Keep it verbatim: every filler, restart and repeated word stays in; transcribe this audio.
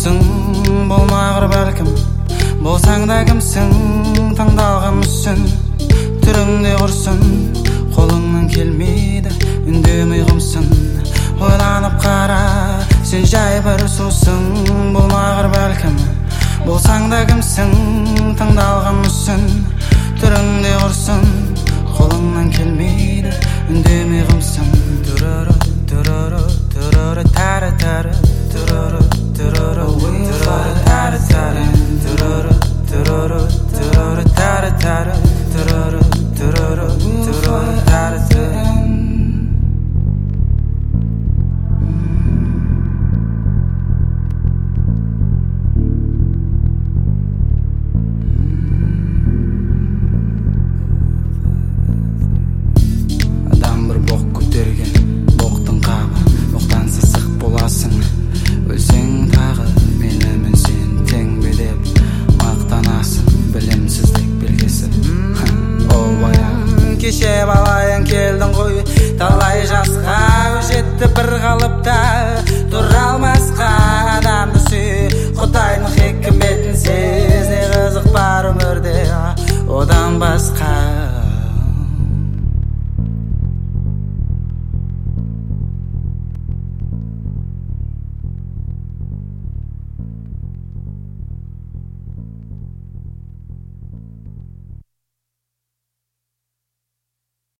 құрсын, болмағыр бәлкім. Болсаң да кімсің, таңдалған мүсін. Түріңде құрсын, қолыңнан келмейді, үндемей қымсын. Ойланып қара, сен жай бір сусың, болмағыр бәлкім. Болсаң да кімсің, таңдалған мүсін. Түріңде құрсын, қолыңнан келмейді, үндемей қымсын. Тұрыры, тұрыры, тұрыры, тәрі, тәрі, тұрыры, тұрыры, тұрыры, тәрі, тәрі, тұрыры, тұрыры, тұрыры, тәрі, тәрі, тұрыры, тұрыры, тұрыры, тәрі, тәрі. Өлсең тағы менімен сен тең бе деп мақтанасың, білімсіздік белгісі. Ол баян кеше балайын келдің ғой, талай жасқа өжетті бір қалыпта.